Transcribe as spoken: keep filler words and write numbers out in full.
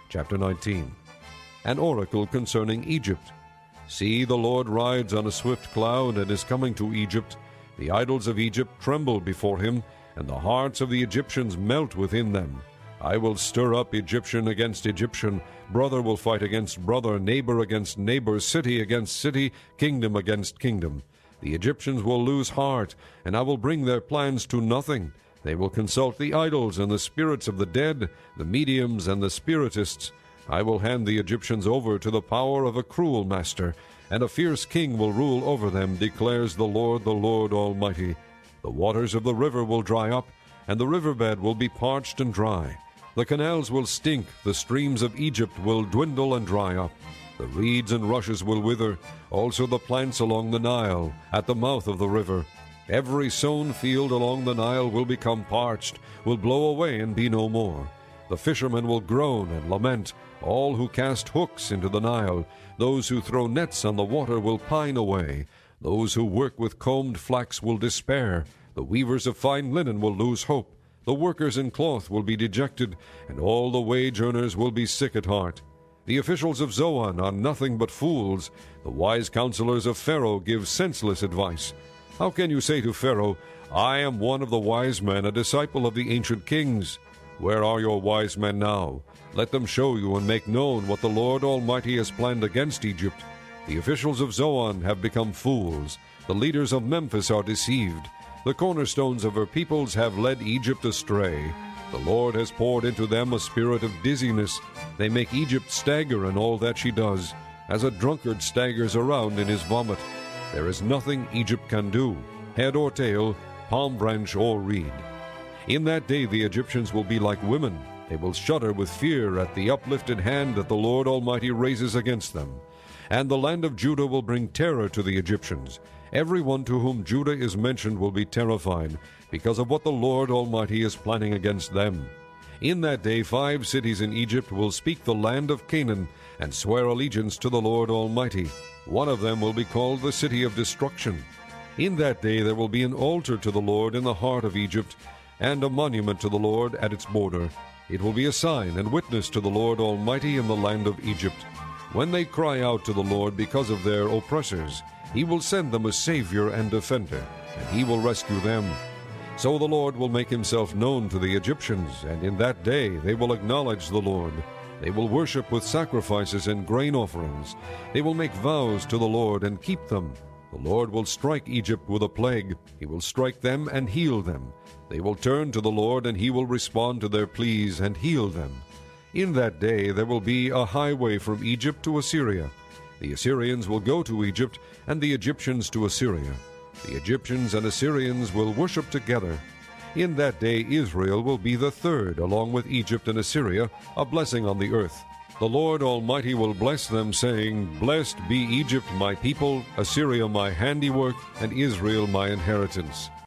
Chapter nineteen. An oracle concerning Egypt. See, the Lord rides on a swift cloud and is coming to Egypt. The idols of Egypt tremble before him, and the hearts of the Egyptians melt within them. I will stir up Egyptian against Egyptian, brother will fight against brother, neighbor against neighbor, city against city, kingdom against kingdom. The Egyptians will lose heart, and I will bring their plans to nothing. They will consult the idols and the spirits of the dead, the mediums and the spiritists. I will hand the Egyptians over to the power of a cruel master, and a fierce king will rule over them, declares the Lord, the Lord Almighty. The waters of the river will dry up, and the riverbed will be parched and dry. The canals will stink, the streams of Egypt will dwindle and dry up. The reeds and rushes will wither, also the plants along the Nile, at the mouth of the river. Every sown field along the Nile will become parched, will blow away and be no more. The fishermen will groan and lament, all who cast hooks into the Nile. Those who throw nets on the water will pine away. Those who work with combed flax will despair. The weavers of fine linen will lose hope. The workers in cloth will be dejected, and all the wage earners will be sick at heart. The officials of Zoan are nothing but fools. The wise counselors of Pharaoh give senseless advice. How can you say to Pharaoh, I am one of the wise men, a disciple of the ancient kings? Where are your wise men now? Let them show you and make known what the Lord Almighty has planned against Egypt. The officials of Zoan have become fools. The leaders of Memphis are deceived. The cornerstones of her peoples have led Egypt astray. The Lord has poured into them a spirit of dizziness. They make Egypt stagger in all that she does, as a drunkard staggers around in his vomit. There is nothing Egypt can do, head or tail, palm branch or reed. In that day the Egyptians will be like women. They will shudder with fear at the uplifted hand that the Lord Almighty raises against them. And the land of Judah will bring terror to the Egyptians. Everyone to whom Judah is mentioned will be terrified, because of what the Lord Almighty is planning against them. In that day five cities in Egypt will speak the land of Canaan, and swear allegiance to the Lord Almighty. One of them will be called the City of Destruction. In that day there will be an altar to the Lord in the heart of Egypt, and a monument to the Lord at its border. It will be a sign and witness to the Lord Almighty in the land of Egypt. When they cry out to the Lord because of their oppressors, he will send them a Savior and defender, and he will rescue them. So the Lord will make himself known to the Egyptians, and in that day they will acknowledge the Lord. They will worship with sacrifices and grain offerings. They will make vows to the Lord and keep them. The Lord will strike Egypt with a plague. He will strike them and heal them. They will turn to the Lord, and he will respond to their pleas and heal them. In that day there will be a highway from Egypt to Assyria. The Assyrians will go to Egypt, and the Egyptians to Assyria. The Egyptians and Assyrians will worship together. In that day Israel will be the third, along with Egypt and Assyria, a blessing on the earth. The Lord Almighty will bless them, saying, Blessed be Egypt my people, Assyria my handiwork, and Israel my inheritance.